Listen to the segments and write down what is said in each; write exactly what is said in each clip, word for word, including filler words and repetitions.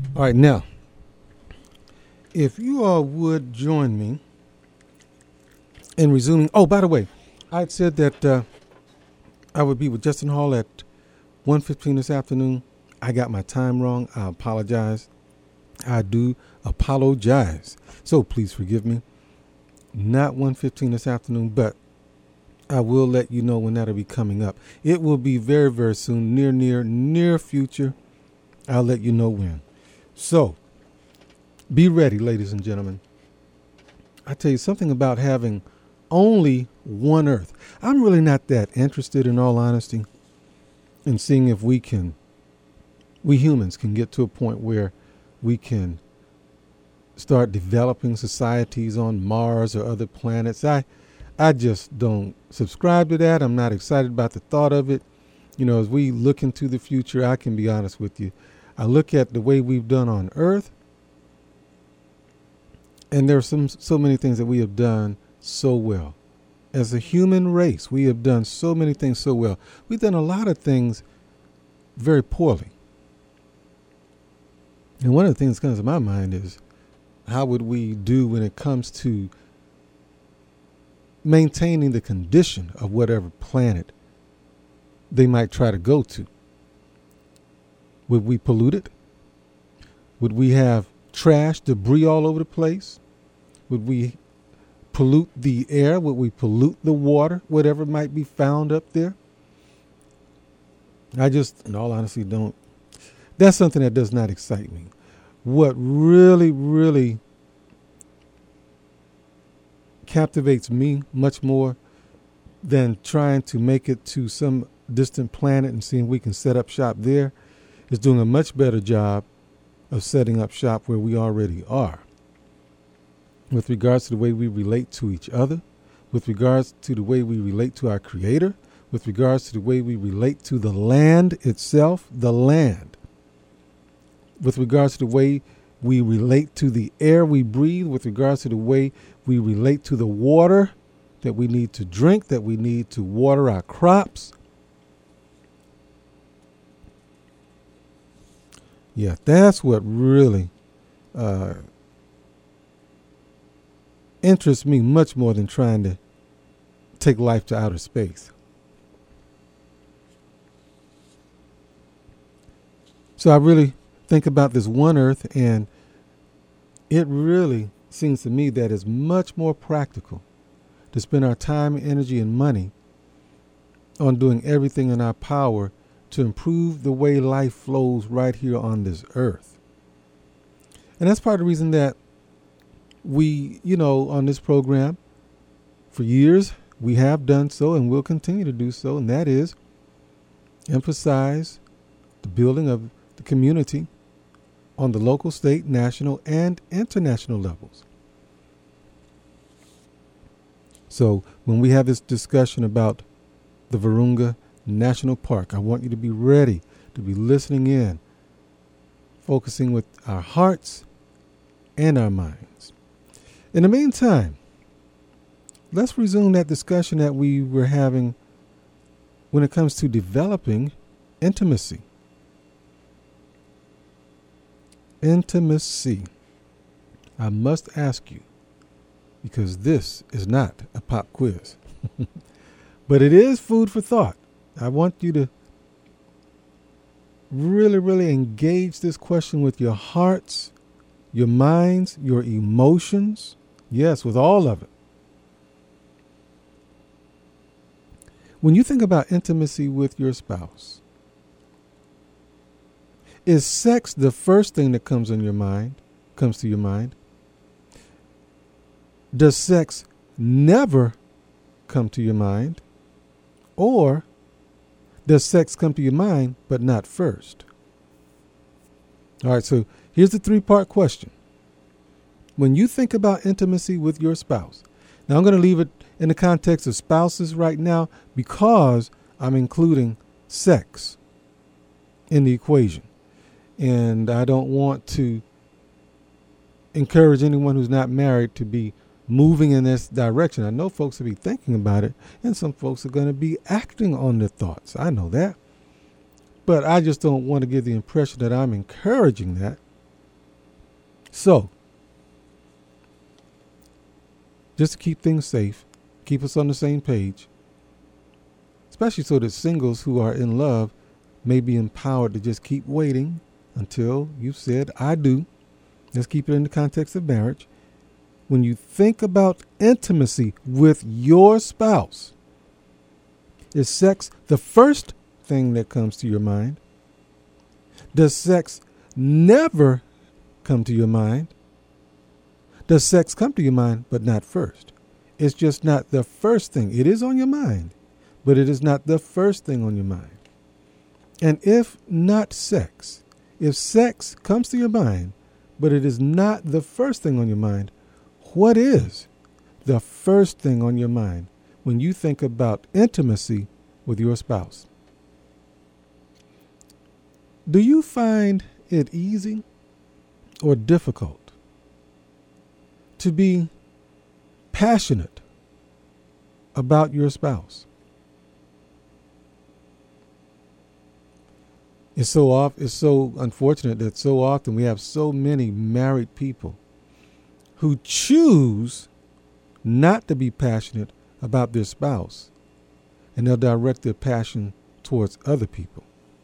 All right, now, if you all would join me in resuming. Oh, by the way, I had said that uh, I would be with Justin Hall at one fifteen this afternoon. I got my time wrong. I apologize. I do apologize. So please forgive me. Not one fifteen this afternoon, but I will let you know when that'll be coming up. It will be very, very soon, near, near, near future. I'll let you know when. So be ready, ladies and gentlemen. I tell you something about having only one Earth. I'm really not that interested, in all honesty, in seeing if we can, we humans can get to a point where we can start developing societies on Mars or other planets. I, I just don't subscribe to that. I'm not excited about the thought of it. You know, as we look into the future, I can be honest with you. I look at the way we've done on Earth, and there are some so many things that we have done so well. As a human race, we have done so many things so well. We've done a lot of things very poorly. And one of the things that comes to my mind is, how would we do when it comes to maintaining the condition of whatever planet they might try to go to? Would we pollute it? Would we have trash, debris all over the place? Would we pollute the air? Would we pollute the water? Whatever might be found up there? I just, in all honesty, don't. That's something that does not excite me. What really, really captivates me much more than trying to make it to some distant planet and seeing if we can set up shop there is doing a much better job of setting up shop where we already are, with regards to the way we relate to each other, with regards to the way we relate to our Creator, with regards to the way we relate to the land itself, the land, with regards to the way we relate to the air we breathe, with regards to the way we relate to the water that we need to drink, that we need to water our crops. Yeah, that's what really uh, interests me much more than trying to take life to outer space. So I really think about this one Earth, and it really seems to me that it's much more practical to spend our time, energy, and money on doing everything in our power to improve the way life flows right here on this Earth. And that's part of the reason that we, you know, on this program, for years, we have done so and will continue to do so, and that is emphasize the building of the community on the local, state, national, and international levels. So when we have this discussion about the Virunga National Park, I want you to be ready to be listening in, focusing with our hearts and our minds. In the meantime, let's resume that discussion that we were having when it comes to developing intimacy. Intimacy. I must ask you, because this is not a pop quiz, but it is food for thought. I want you to really, really engage this question with your hearts, your minds, your emotions. Yes, with all of it. When you think about intimacy with your spouse, is sex the first thing that comes on your mind, comes to your mind? Does sex never come to your mind? Or does sex come to your mind but not first? All right, so here's the three-part question. When you think about intimacy with your spouse, now I'm going to leave it in the context of spouses right now because I'm including sex in the equation. And I don't want to encourage anyone who's not married to be moving in this direction. I know folks will be thinking about it, and some folks are going to be acting on their thoughts. I know that. But I just don't want to give the impression that I'm encouraging that. So, just to keep things safe, keep us on the same page, especially so that singles who are in love may be empowered to just keep waiting until you've said, I do. Let's keep it in the context of marriage. When you think about intimacy with your spouse, is sex the first thing that comes to your mind? Does sex never come to your mind? Does sex come to your mind, but not first? It's just not the first thing. It is on your mind, but it is not the first thing on your mind. And if not sex, if sex comes to your mind, but it is not the first thing on your mind, what is the first thing on your mind when you think about intimacy with your spouse? Do you find it easy or difficult to be passionate about your spouse? It's so off, it's so unfortunate that so often we have so many married people who choose not to be passionate about their spouse, and they'll direct their passion towards other people.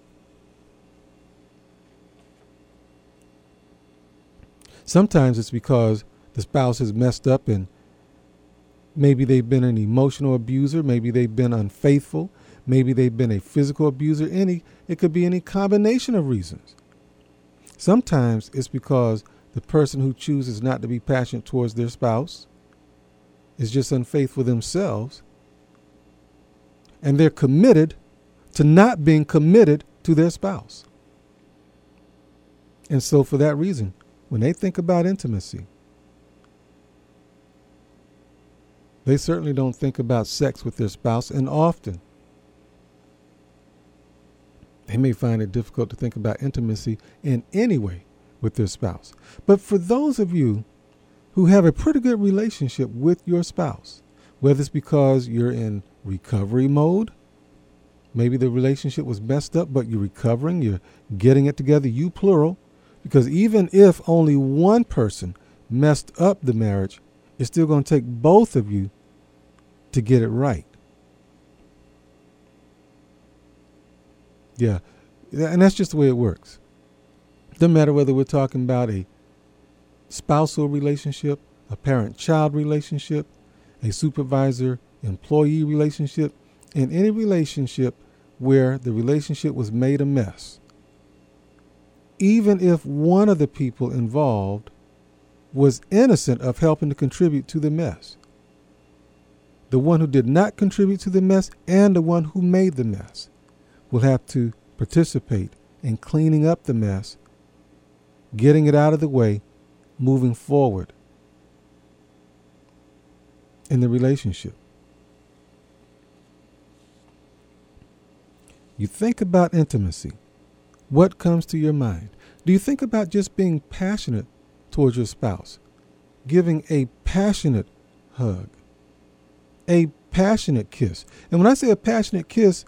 Sometimes it's because the spouse has messed up and maybe they've been an emotional abuser, maybe they've been unfaithful, maybe they've been a physical abuser. Any, it could be any combination of reasons. Sometimes it's because the person who chooses not to be passionate towards their spouse is just unfaithful themselves, and they're committed to not being committed to their spouse. And so for that reason, when they think about intimacy, they certainly don't think about sex with their spouse, and often they may find it difficult to think about intimacy in any way with their spouse. But for those of you who have a pretty good relationship with your spouse, whether it's because you're in recovery mode, maybe the relationship was messed up, but you're recovering, you're getting it together, you plural, because even if only one person messed up the marriage, it's still going to take both of you to get it right. Yeah, and that's just the way it works. Doesn't matter whether we're talking about a spousal relationship, a parent-child relationship, a supervisor-employee relationship, in any relationship where the relationship was made a mess. Even if one of the people involved was innocent of helping to contribute to the mess, the one who did not contribute to the mess and the one who made the mess will have to participate in cleaning up the mess, getting it out of the way, moving forward in the relationship. You think about intimacy. What comes to your mind? Do you think about just being passionate towards your spouse, giving a passionate hug, a passionate kiss? And when I say a passionate kiss,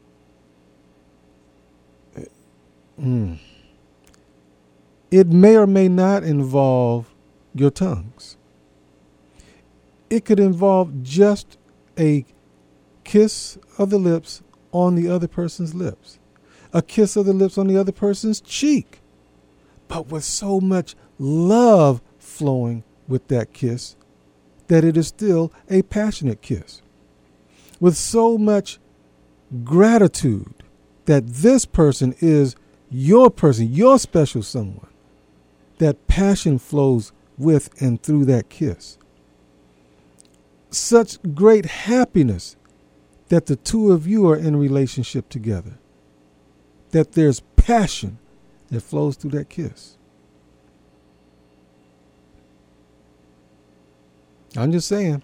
mm, it may or may not involve your tongues. It could involve just a kiss of the lips on the other person's lips, a kiss of the lips on the other person's cheek, but with so much love flowing with that kiss that it is still a passionate kiss, with so much gratitude that this person is your person, your special someone, that passion flows with and through that kiss. Such great happiness that the two of you are in a relationship together, that there's passion that flows through that kiss. I'm just saying,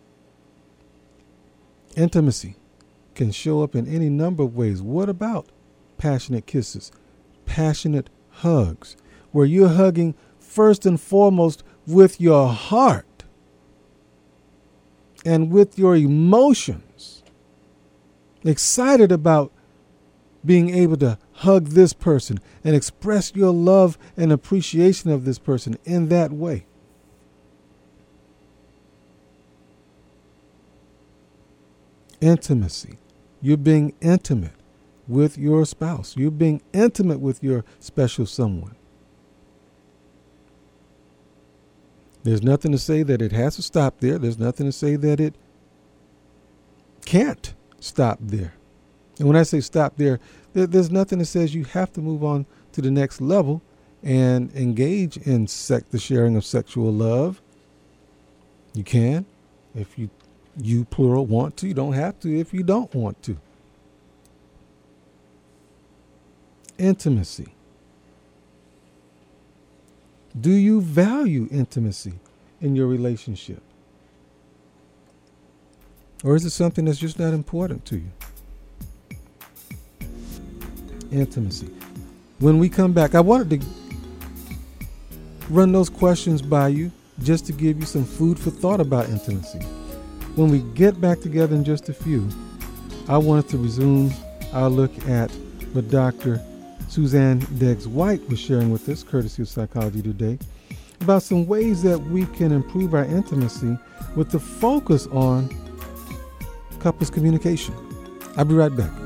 intimacy can show up in any number of ways. What about passionate kisses, passionate hugs, where you're hugging first and foremost with your heart and with your emotions, excited about being able to hug this person and express your love and appreciation of this person in that way. Intimacy. You're being intimate with your spouse. You're being intimate with your special someone. There's nothing to say that it has to stop there. There's nothing to say that it can't stop there. And when I say stop there, there there's nothing that says you have to move on to the next level and engage in sec- the sharing of sexual love. You can, if you, you plural, want to. You don't have to if you don't want to. Intimacy. Do you value intimacy in your relationship? Or is it something that's just not important to you? Intimacy. When we come back, I wanted to run those questions by you just to give you some food for thought about intimacy. When we get back together in just a few, I wanted to resume our look at what Doctor Suzanne Deggs White was sharing with us, courtesy of Psychology Today, about some ways that we can improve our intimacy with the focus on couples communication. I'll be right back.